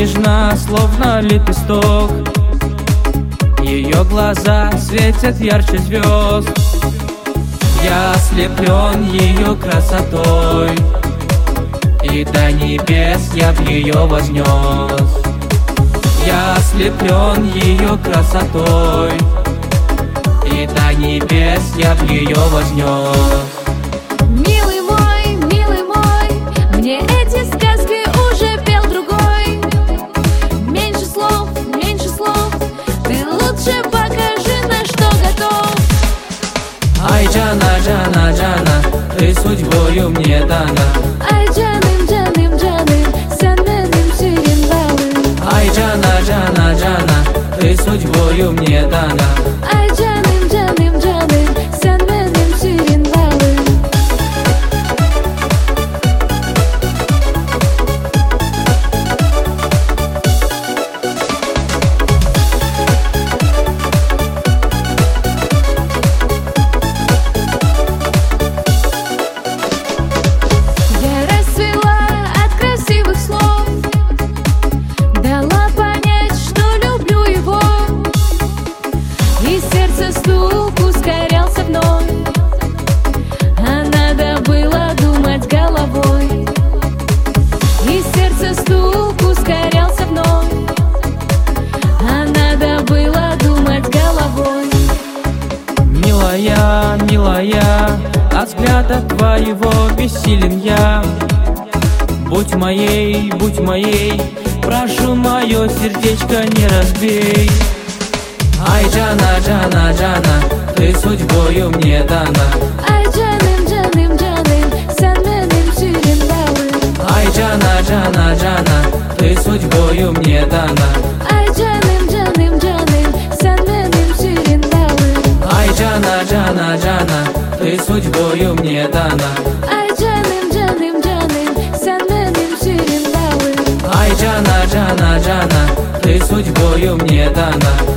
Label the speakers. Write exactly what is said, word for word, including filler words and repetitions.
Speaker 1: нежна, словно лепесток. Ее глаза светят ярче звезд. Я ослеплен ее красотой, и до небес я в ее вознес. Я ослеплен ее красотой, и до небес я в нее вознес.
Speaker 2: Милый мой, милый мой, мне эти сказки уже пел другой. Меньше слов, меньше слов, ты лучше покажи, на что готов.
Speaker 1: Ай, Джана, Джана, Джана, ты судьбою мне дана.
Speaker 2: Ай, джаным, джаным, джаным, sen benim suyun balım.
Speaker 1: Ай, Джана, Джана, Джана, ты судьбою мне дана.
Speaker 2: Ай, джаным, джаным, джаным, sen benim suyun balım. Я расцвела от красивых слов, дала понять, что люблю его, и сердце стук ускорялся вновь, а надо было думать головой. И сердце стук ускорялся вновь, а надо было думать головой.
Speaker 1: Милая, милая, от взгляда твоего бессилен я. Будь моей, будь моей, прошу, мое сердечко не разбей. Ай, Джана, Джана, Джана, ты судьбою мне дана.
Speaker 2: Ай, джаным, джаным, джаным, sen benim suyun balım.
Speaker 1: Ай, Джана, Джана, Джана, ты судьбою мне дана.
Speaker 2: Ай, джаным, джаным, джаным, sen benim suyun balım.
Speaker 1: Ай, Джана, Джана, Джана, ты судьбою мне дана.
Speaker 2: Ай, джаным, джаным, джаным, sen benim suyun balım.
Speaker 1: Ай, Джана, Джана, Джана, ты судьбою мне дана.